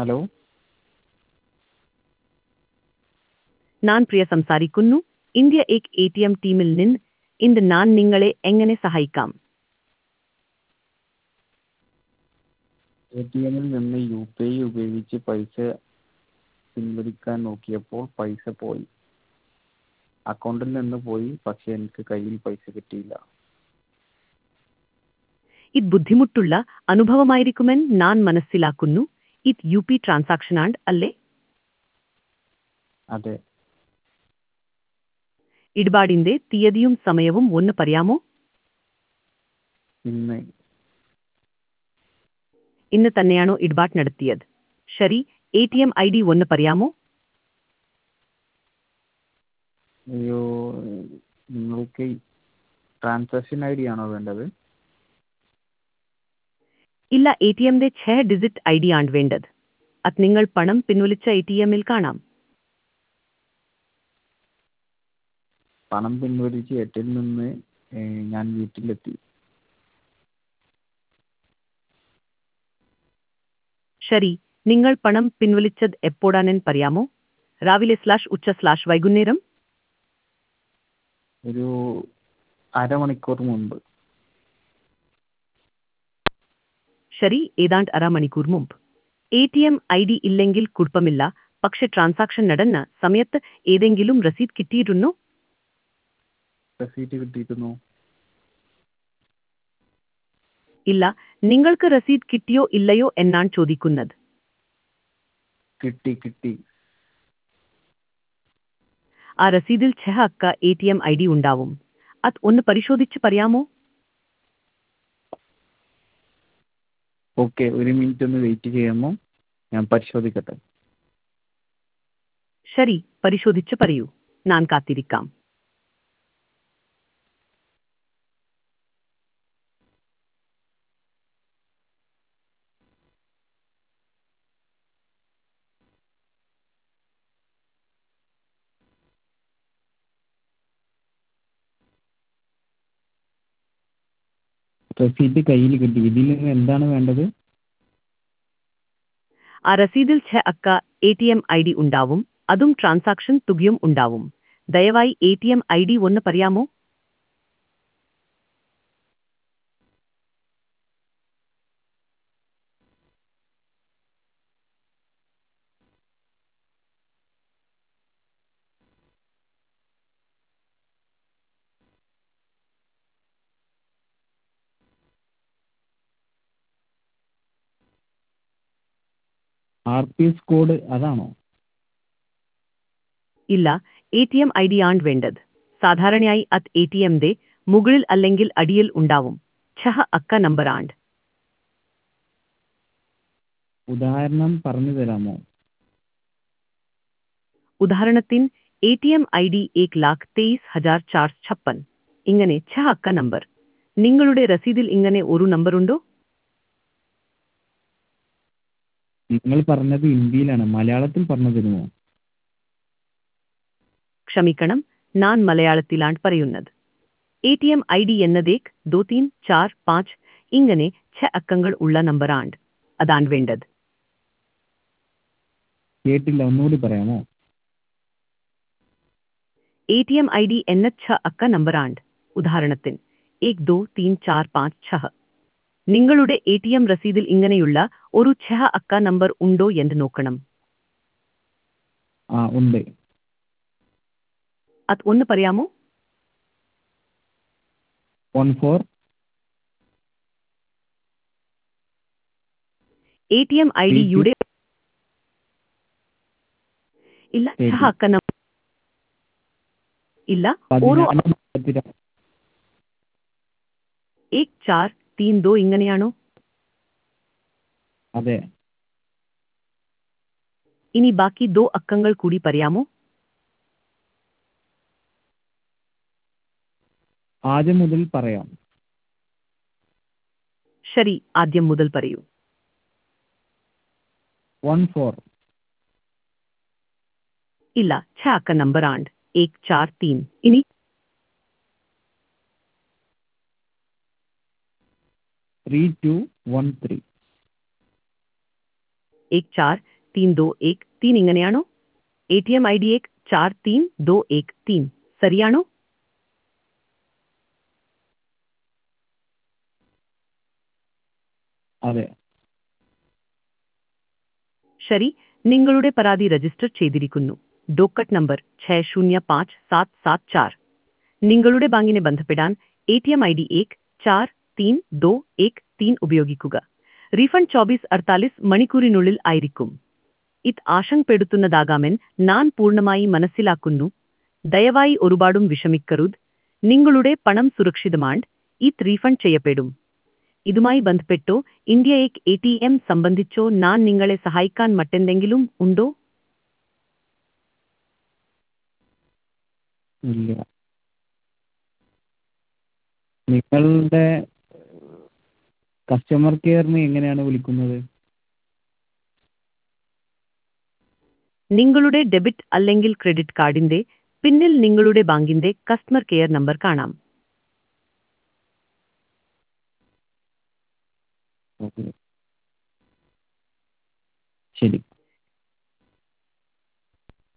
Hello. ഞാൻ പ്രിയ സംസാരിക്കുന്നു. India എക് ATM ടീമിൽ നിന്ന് ഇന്ന് ഞാൻ നിങ്ങളെ എങ്ങനെ സഹായിക്കാം? ATMിൽ നിന്ന് UPI ഉപയോഗിച്ച് പൈസ പിൻവലിക്കാൻ നോക്കിയപ്പോൾ പൈസ പോയി. അക്കൗണ്ടിൽ നിന്ന് പോയി, പക്ഷേ എനിക്ക് കയ്യിൽ പൈസ കിട്ടിയില്ല. ഇത് ബുദ്ധിമുട്ടുള്ള അനുഭവമായിരിക്കുമെന്ന് ഞാൻ മനസ്സിലാക്കുന്നു. ഇത് UP ട്രാൻസാക്ഷൻ ആണ് അല്ലേ? അതെ. ഇടപാടിന്റെ തീയതിയും സമയവും ഒന്ന് പറയാമോ? ഇന്ന്. ഇന്ന് തന്നെയാണോ ഇടപാട് നടത്തിയത്? ശരി, ATM ID ഒന്ന് പറയാമോ? അയ്യോ, നിങ്ങൾക്ക് ട്രാൻസാക്ഷൻ ID ആണോ വേണ്ടത്? ഇല്ല, ATMന്റെ 6 ഡിജിറ്റ് ID ആണ് വേണ്ടത്. അത് നിങ്ങൾ പണം പിൻവലിച്ച ATMിൽ കാണാം. പണം പിൻവലിച്ച് എട്ടിൽ നിന്ന് ഞാൻ വീട്ടിലെത്തി. ശരി, നിങ്ങൾ പണം പിൻവലിച്ചത് എപ്പോഴാണെന്ന് പറയാമോ? രാവിലെ/ഉച്ച/വൈകുന്നേരം? ഒരു അരമണിക്കൂർ മുമ്പ്. ശരി, ഏതാണ്ട് അരമണിക്കൂർ മുമ്പ്. ATM ID ഇല്ലെങ്കിൽ കുഴപ്പമില്ല, പക്ഷെ ട്രാൻസാക്ഷൻ നടന്ന സമയത്ത് ഏതെങ്കിലും രസീത് കിട്ടിയിരുന്നോ? റെസീറ്റ് കിട്ടിയിരുന്നു. ഇല്ല, നിങ്ങൾക്ക് രസീത് കിട്ടിയോ ഇല്ലയോ എന്നാണ് ചോദിക്കുന്നത്. കിട്ടി. ആ രസീതിൽ 6 അക്ക ATM ID ഉണ്ടാവും. അത് ഒന്ന് പരിശോധിച്ച് പറയാമോ? ഓക്കെ, ഒരു മിനിറ്റ് ഒന്ന് വെയിറ്റ് ചെയ്യാമോ? ഞാൻ പരിശോധിക്കട്ടെ. ശരി, പരിശോധിച്ച് പറയൂ. ഞാൻ കാത്തിരിക്കാം. റെസീറ്റ് കയ്യിൽ കിട്ടി. ഇതിൽ നിന്ന് എന്താണ് വേണ്ടത്? ആ രസീതിൽ 6 അക്ക ATM ID ഉണ്ടാവും, അതും ട്രാൻസാക്ഷൻ തുകയും ഉണ്ടാവും. ദയവായി ATM ID ഒന്ന് പറയാമോ? RPS കോഡ് അതാണോ? ഇല്ല, ATM ID ആണ് വേണ്ടത്. സാധാരണയായി അത് ATMന്റെ മുകളിൽ അല്ലെങ്കിൽ അടിയിൽ ഉണ്ടാവും. 6 അക്ക നമ്പറാണ്. ഉദാഹരണം പറഞ്ഞു തരാമോ? ഉദാഹരണത്തിന് ATM ID 1,23,456. ഇങ്ങനെ 6 അക്ക നമ്പർ. നിങ്ങളുടെ രസീതിൽ ഇങ്ങനെ ഒരു നമ്പറുണ്ടോ? നിങ്ങൾ പറഞ്ഞത് ഹിന്ദിയിലാണ്, മലയാളത്തിൽ പറഞ്ഞു തരുമോ? ക്ഷമിക്കണം, ഞാൻ മലയാളത്തിലാണ് പറയുന്നത്. ATM ID എന്നത് 1, 2, 3, 4, 5 ഇങ്ങനെ 6 അക്കങ്ങൾ ഉള്ള നമ്പറാണ്. അതാണ് വേണ്ടത്. കേട്ടില്ല, ഒന്നുകൂടി പറയാമോ? ATM ID എന്ന 6 അക്ക നമ്പറാണ്. ഉദാഹരണത്തിന് 1, 2, 3, 4, 5, 6. നിങ്ങളുടെ ATM രസീതിൽ ഇങ്ങനെയുള്ള ഒരു 6 അക്ക നമ്പർ ഉണ്ടോ എന്ന് നോക്കണം. ഉണ്ട്. അത് ഒന്ന് പറയാമോ? 14. ATM ID യുടെ ഇല്ല, 6 അക്ക നമ്പർ ഇല്ല. ഓരോ 1, 4, 3, 2 ഇങ്ങനെയാണോ? അതെ. ഇനി ബാക്കി 2 അക്കങ്ങൾ കൂടി പറയാമോ? ആദ്യം മുതൽ പറയാം. ശരി, ആദ്യം മുതൽ പറയൂ. 14. ഇല്ല, 6 അക്ക നമ്പറാണ്. 1, 4, 3. ഇനി 3213. 1, 4, 4321 ഇങ്ങനെയാണോ? ATM ID 4321 ശരിയാണോ? അതെ. ശരി, നിങ്ങളുടെ പരാതി രജിസ്റ്റർ ചെയ്തിരിക്കുന്നു. Docket number 605774. നിങ്ങളുടെ ബാങ്കിനെ ബന്ധപ്പെടാൻ ATM ID 4321 ഉപയോഗിക്കുക. റീഫണ്ട് 24-48 മണിക്കൂറിനുള്ളിൽ ആയിരിക്കും. ഇത് ആശങ്കപ്പെടുത്തുന്നതാകാമെന്ന് ഞാൻ പൂർണ്ണമായി മനസ്സിലാക്കുന്നു. ദയവായി ഒരുപാടും വിഷമിക്കരുത്. നിങ്ങളുടെ പണം സുരക്ഷിതമാണ്. ഇത് റീഫണ്ട് ചെയ്യപ്പെടും. ഇതുമായി ബന്ധപ്പെട്ടോ ഇന്ത്യ ATM സംബന്ധിച്ചോ ഞാൻ നിങ്ങളെ സഹായിക്കാൻ മറ്റെന്തെങ്കിലും ഉണ്ടോ? ഇല്ല. നിങ്ങളുടെ കസ്റ്റമർ കെയറിന് എങ്ങനെയാണ് വിളിക്കുന്നത്? നിങ്ങളുടെ ഡെബിറ്റ് അല്ലെങ്കിൽ ക്രെഡിറ്റ് കാർഡിന്റെ പിന്നിൽ നിങ്ങളുടെ ബാങ്കിന്റെ കസ്റ്റമർ കെയർ നമ്പർ കാണാം. ഓക്കെ. ശരി.